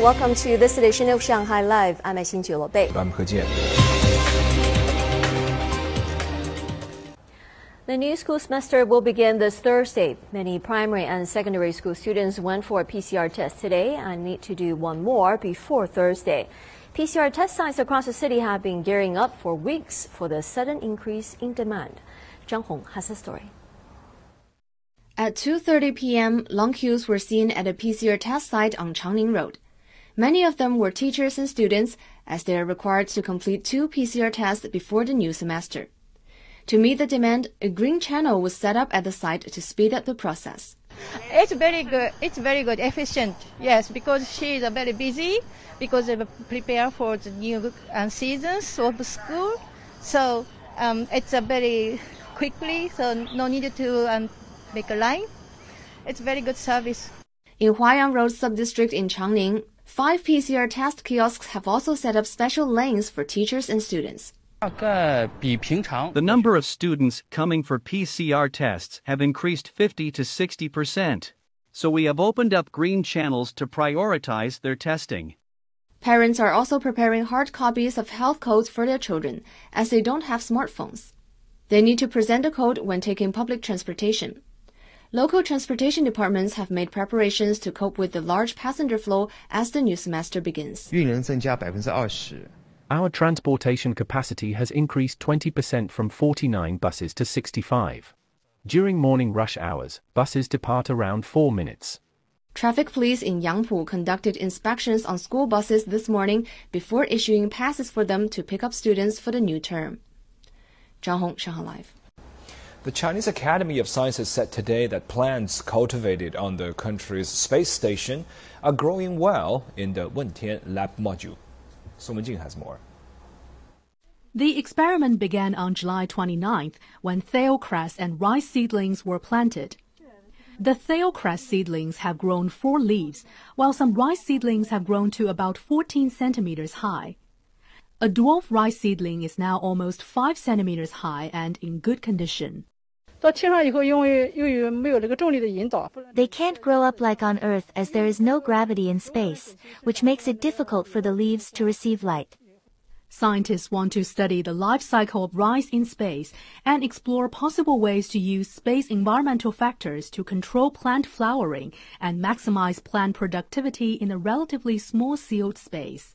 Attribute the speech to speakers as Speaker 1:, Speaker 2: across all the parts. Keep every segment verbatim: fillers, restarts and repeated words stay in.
Speaker 1: welcome to this edition of Shanghai Live. I'm Xin Bei.
Speaker 2: I'm He Jian.
Speaker 1: The new school semester will begin this Thursday. Many primary and secondary school students went for a P C R test today and need to do one more before Thursday. P C R test sites across the city have been gearing up for weeks for the sudden increase in demand. Zhang Hong has the story.
Speaker 3: At two thirty p m, long queues were seen at a P C R test site on Changning Road. Many of them were teachers and students, as they are required to complete two P C R tests before the new semester. To meet the demand, a green channel was set up at the site to speed up the process.
Speaker 4: It's very good. It's very good, efficient. Yes, because she is very busy because they prepare for the new uh, seasons of the school. So um, it's a very quickly, so no need to um, make a line. It's very good service.
Speaker 3: In Huayang Road subdistrict in Changning, five P C R test kiosks have also set up special lanes for teachers and students.
Speaker 5: The number of students coming for P C R tests have increased fifty to sixty percent. So we have opened up green channels to prioritize their testing.
Speaker 3: Parents are also preparing hard copies of health codes for their children, as they don't have smartphones. They need to present a code when taking public transportation. Local transportation departments have made preparations to cope with the large passenger flow as the new semester begins.
Speaker 6: Our transportation capacity has increased twenty percent from forty-nine buses to sixty-five. During morning rush hours, buses depart around four minutes.
Speaker 3: Traffic police in Yangpu conducted inspections on school buses this morning before issuing passes for them to pick up students for the new term. Zhang Hong, Shanghai Live.
Speaker 2: The Chinese Academy of Sciences said today that plants cultivated on the country's space station are growing well in the Wentian lab module. Song Wenjing has more.
Speaker 7: The experiment began on July twenty-ninth when theocress and rice seedlings were planted. The theocress seedlings have grown four leaves, while some rice seedlings have grown to about fourteen centimeters high. A dwarf rice seedling is now almost five centimeters high and in good condition.
Speaker 8: They can't grow up like on Earth as there is no gravity in space, which makes it difficult for the leaves to receive light.
Speaker 7: Scientists want to study the life cycle of rice in space and explore possible ways to use space environmental factors to control plant flowering and maximize plant productivity in a relatively small sealed space.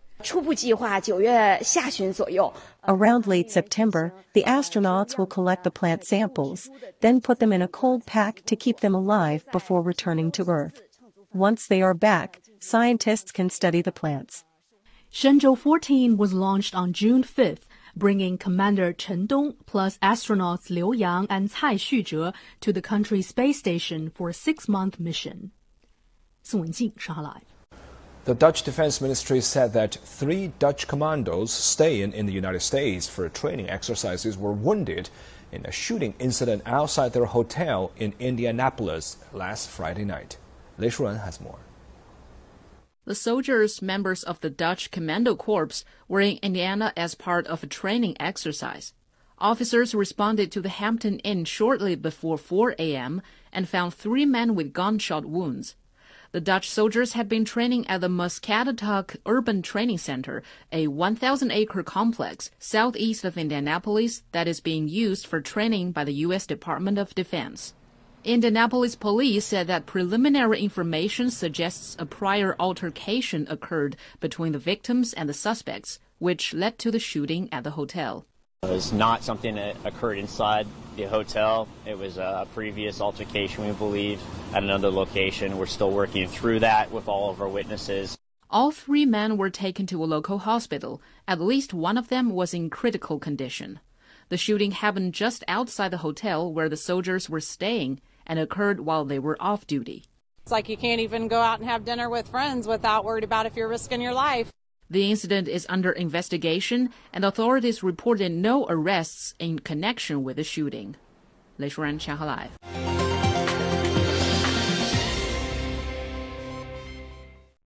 Speaker 9: Around late September, the astronauts will collect the plant samples, then put them in a cold pack to keep them alive before returning to Earth. Once they are back, scientists can study the plants.
Speaker 7: Shenzhou fourteen was launched on June fifth, bringing Commander Chen Dong plus astronauts Liu Yang and Cai Xuzhe to the country's space station for a six-month mission. Song Wenjing, Shanghai Live.
Speaker 2: The Dutch Defense Ministry said that three Dutch commandos staying in the United States for training exercises were wounded in a shooting incident outside their hotel in Indianapolis last Friday night. Lei Shuren has more.
Speaker 10: The soldiers, members of the Dutch Commando Corps, were in Indiana as part of a training exercise. Officers responded to the Hampton Inn shortly before four a m and found three men with gunshot wounds. The Dutch soldiers had been training at the Muscatatuck Urban Training Center, a one thousand acre complex southeast of Indianapolis that is being used for training by the U S Department of Defense. Indianapolis police said that preliminary information suggests a prior altercation occurred between the victims and the suspects, which led to the shooting at the hotel.
Speaker 11: It was not something that occurred inside the hotel. It was a previous altercation, we believe, at another location. We're still working through that with all of our witnesses.
Speaker 10: All three men were taken to a local hospital. At least one of them was in critical condition. The shooting happened just outside the hotel where the soldiers were staying and occurred while they were off duty.
Speaker 12: It's like you can't even go out and have dinner with friends without worried about if you're risking your life.
Speaker 10: The incident is under investigation, and authorities reported no arrests in connection with the shooting. Lei Shuren, Shanghai Live.